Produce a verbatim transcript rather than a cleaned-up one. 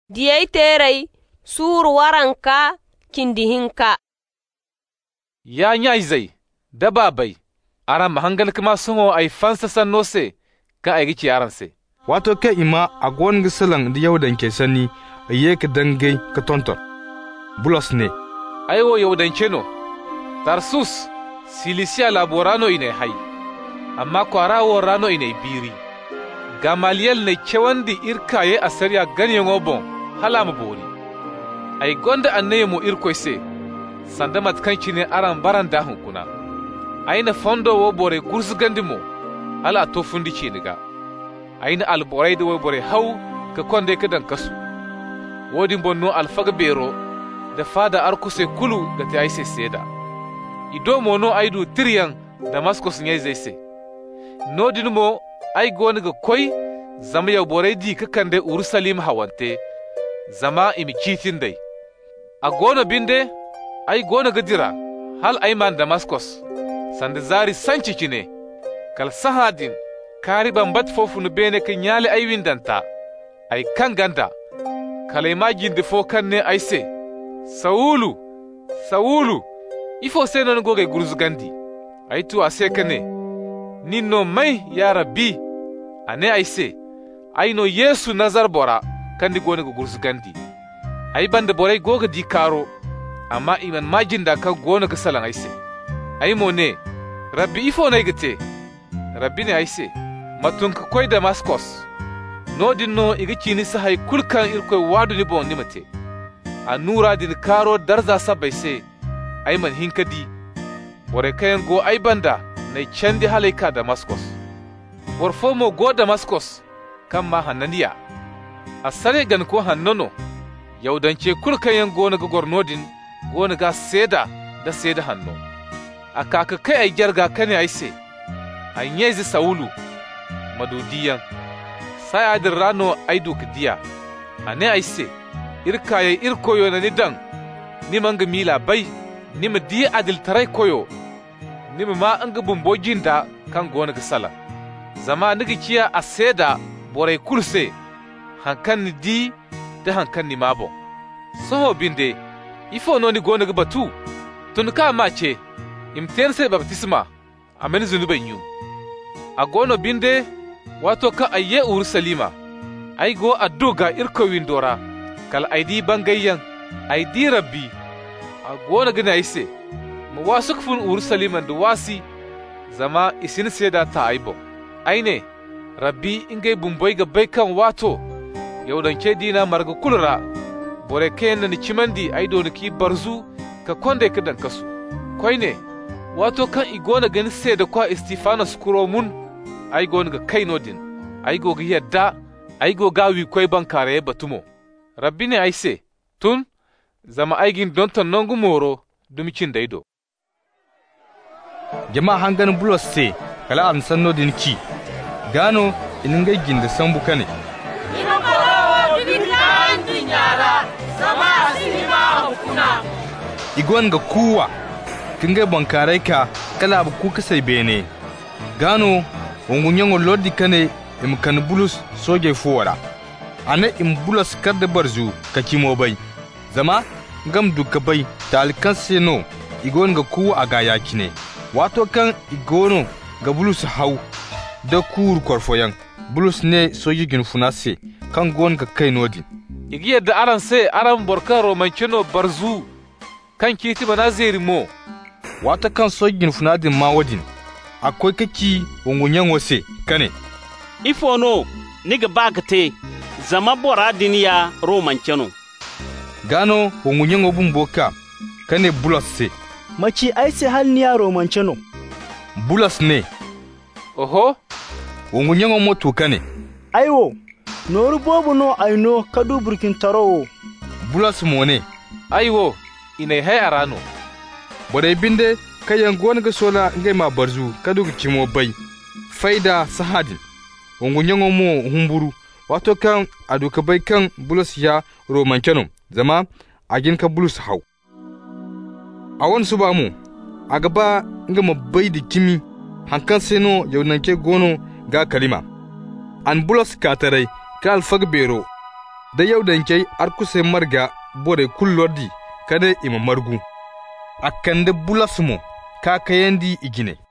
diyai terai sur waranka kindihinka. Ya nyai zai, da babai, aran mahangal kuma sungo ai fansa sanno se, ka ai gici aran se. Wato ka ima a gwan gisalan da yau dan ke sani, a ye ka dangai ka tonton. Bulos ne. Aiwo yau dan no, Tarsus, Silisia laborano ine hai, amma kwarawo rano ine biri. Gamaliyel ne cewandi irkaye a sarya ganyen obon hala mu bori. Ai gonda annaye mu irkoi se, sanda matkanci ne aran baran dahun kuna. Aina fondo wo bore gursu gandimo, ala to fundi ci niga. Aina alborai da wo bore hau ka konde ka dan kasu. Wodin bonno alfaga bero da fada arkuse kulu ga ta aise seda. Ido mono aidu tiriyan Damascus ne zai se. Nodin mo ai goni ga koi zama ya bore di ka kande Urushalim hawante zama imi kitin dai. A gona binde ai gona ga dira hal aiman Damascus sanda zari sanci ne kal sahadin kari bambat fofunu bene ka nyale ai windanta ai kan ganda kalai magin de fo kan ne ai se Saulu Saulu ifo se non goge gurzu gandi ai tu ase kane ninno mai ya rabbi ane ai se ai no Yesu nazar bora kandi gona go gurzu gandi ai banda borai goga di karo amma iman magin da ka gona ka salan ai se ai mo ne rabbi ifo na igate rabbi ne ai se matun ka koi Damascus no dinno igici ni sahai kulkan irkoi wadu ni bon ni mate a nura din karo darza sabai se ai man hinkadi bore kayan go ai banda na candi halaika Damascus bor fomo go Damascus kan ma hannaniya a sare gan ko hannono yaudance kulkayen go na gornodin go na ga seda da seda hanno a kaka kai ai jarga kane ai se an yezi Saulu madudiyan sai adin rano ai dukdiya ane ai se irkaye irkoyo na nidan ni manga mila bai ni ma di adil tarai koyo ni ma an ga bumbogin da kan gona ga sala zama nigi kiya a seda borai kurse hankan ni di da hankan ni mabo soho binde ifo no ni gona ga batu tun ka ma ce imten sai baptisma amen zunuban yu a gono binde wato ka ayye Urushalima ai go adduga irkowin dora kal aidi bangayyan aidi rabbi a gona gina ise mu wasu kufin Urusaliman da wasi zama isin seda ta aibo aine rabbi ingai bumbai ga baikan wato yaudanke dina marga kulura bore kayan ni cimandi aido ni ki barzu ka konde ka dan kasu koine wato kan igona gani seda kwa Istifanos kuromun ai gona ga kainodin ai go ga yadda ai go gawi koi bankare batumo rabbi ne ai se tun zama aigin don ton nongu moro dumicin daido jama'a hangan Bulos se kala an sanno din ki gano inin ga ginda sambu kane ina karawa bibitan dunyara zama sinima hukuna igon ga kuwa kinga bankarai ka kala abu ku kasai bene gano wongunyango lodi kane imkan Bulus soje fuwara ane im Bulos kadda barzu ka kimo bai zama gam duka bai talikan seno igon ga kuwa a gaya kine wato kan igono ga Bulus hau da kur korfoyan Bulus ne soji gin funase kan gon ga kai nodi igi yadda aran sai aran borkan romancino barzu kan kiti bana zeri mo wata kan soji gin funadin mawadin akwai kaki wongunyan wase kane ifo no niga bagate zama bora diniya romancino gano wongunyan obun boka kane Bulos se maci ai se hal niya romancino Bulos ne oho wongunyan moto kane aiwo noru bobu no aino kadu burkin taro Bulos mo ne aiwo ine hay arano bore binde kayan gona ga sola ngai ma barzu kadu ga kimo bai faida sahadin wongunyan mo humburu wato kan aduka bai kan Bulos ya romancino zama agin ka Bulus hau a wani su ba mu a gaba nga mabai da kimi hankan seno yaunanke gono ga kalima an Bulos katarai ka alfag bero da yau dankei arkuse marga bore kullordi kada ima margu. Akande bulasmo ka kayandi igine.